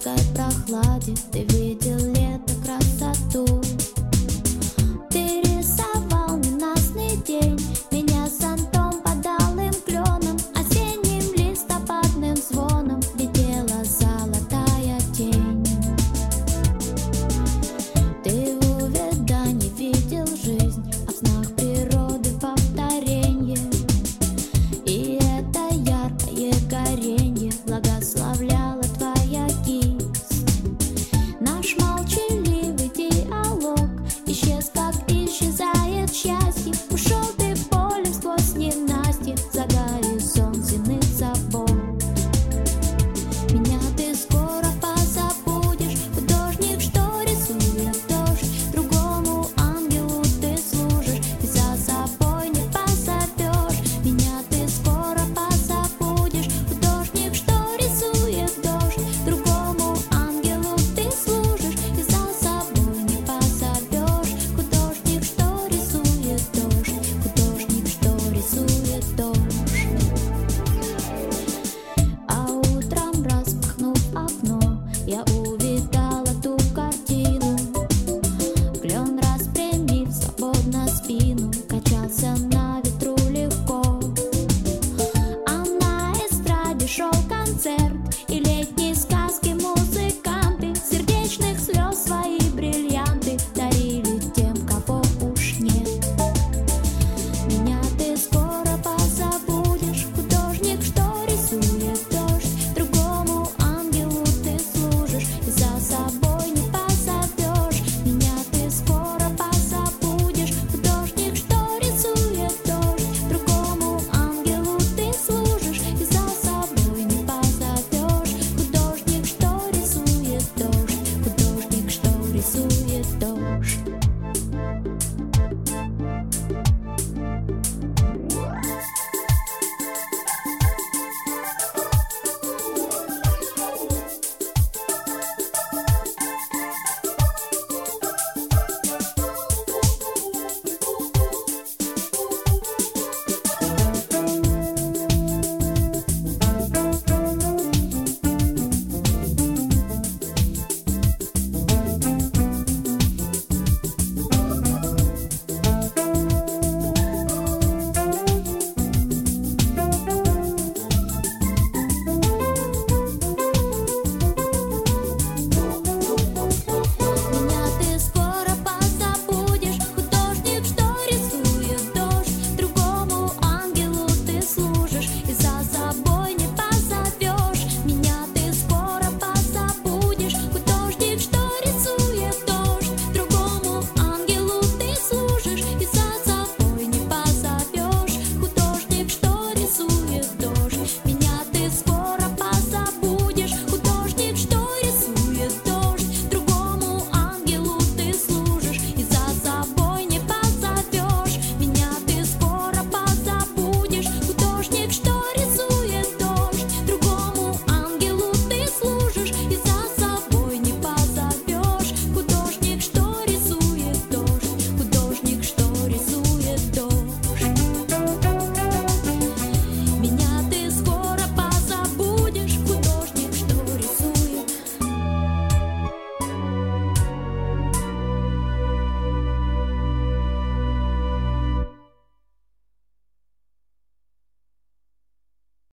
морской прохладе ты видел лето, красоту. Ты рисовал ненастный день, меня зонтом под алым кленом, осенним листопадным звоном летела золотая тень. Ты в увядании видел жизнь, а в снах природы повторенье. И это яркое горенье благословляла твоя кисть. Наш молчаливый диалог исчез, как исчезает счастье. Ушел ты полем сквозь ненастье за горизонт земных забот. Меня ты скоро позабудешь, художник, что рисует дождь. Другому ангелу ты служишь и за собой не позовешь. Меня ты скоро позабудешь, художник, что рисует дождь. Другому ангелу ты служишь и за собой не позовешь. Художник, что рисует дождь, художник, что рисует дождь. А утром, распахнув окно, я